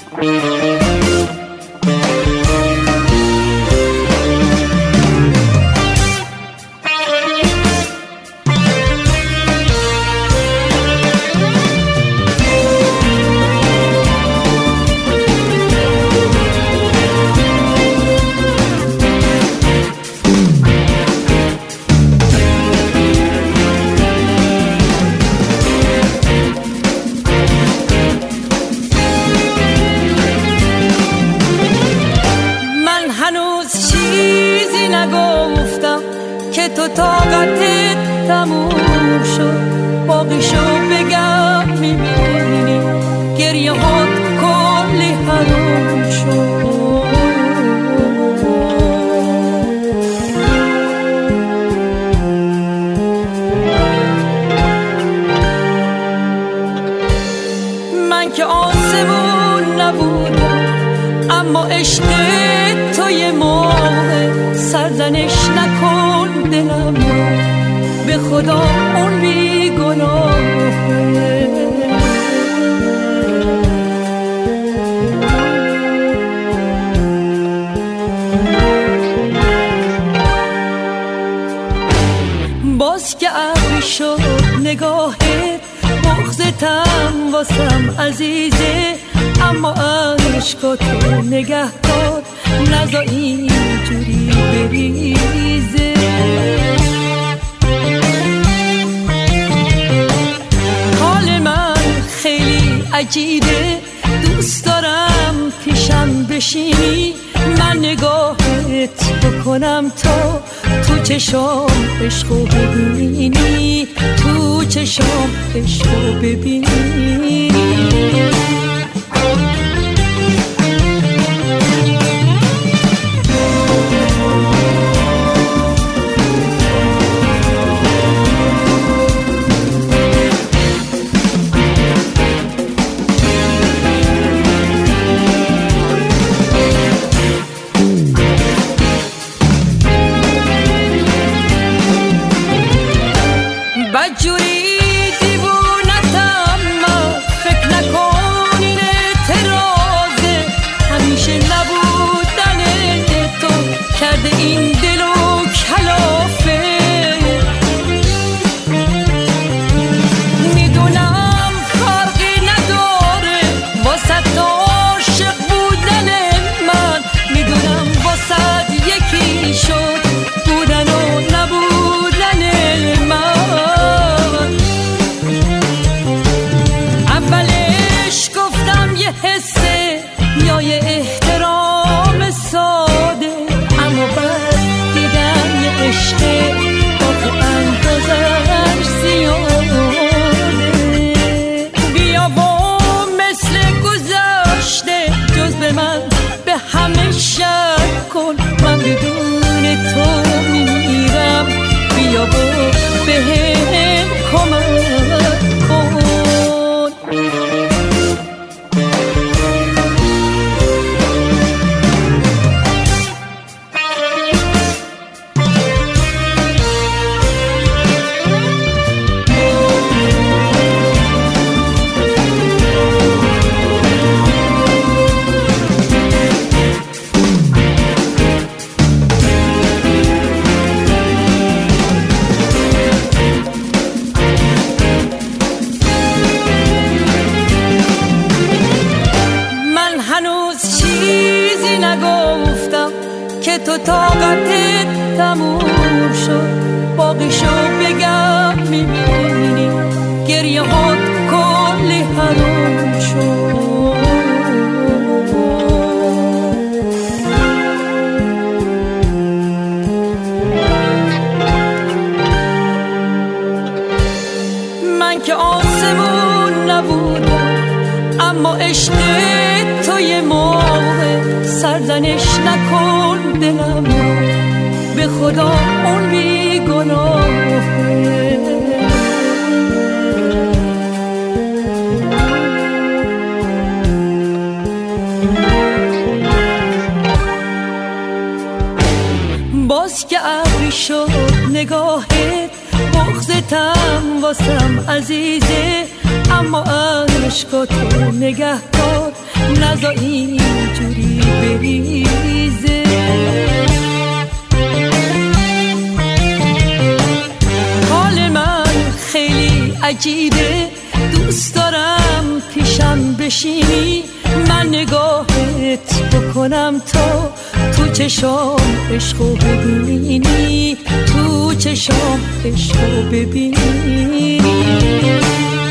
تو طاقتت تموم شد، باقیشو بگم میبینی گریه هات کلی حروم شد. من که آسمون نبودم اما عشق تو یه موقع سرزنش نکن دلم رو، به خدا اون بی گناهه. باز که ابری شد نگاهت، بغضتم واسم عزیزه، اما عشقاتو نگه دار نذار اینجوری بریزه. حال من خیلی عجیبه، دوست دارم پیشم بشینی، من نگاهت بکنم تا تو چشام عشقو ببینی، تو چشام عشقو ببینی. بدجوری دیوونتم من، فکر نکن این اعتراضه، همیشه نبودن تو کرده این دلو کلافه. میدونم فرقی نداره واسه عاشق بودن من، میدونم واسه یکی شد بودن و نبودن من. اولش گفتم یه حسه یا یه احترام ساده، اما بعد دیدم یه عشقه آخه اندازش زیاده. بیا و مثل گذشته جز به من به همه شک کن، من بدون تو میمیرم، بیا و به هم کمک کن. نگفتم که تو طاقتت تموم شد، باقیشو بگم میبینی گریه هات کلی حروم شد. من که آسمون نبودم اما عشق تو یه موقع سرزنش نکن دلم رو، به خدا اون بی گناهه. باز که ابری شد نگاهت، بغضتم واسم عزیزه، اما عشقاتو نگه دار نزا اینجوری بریزه. حال من خیلی عجیبه، دوست دارم پیشم بشینی، من نگاهت بکنم تا تو چشام عشقو ببینی، تو چشام عشقو ببینی.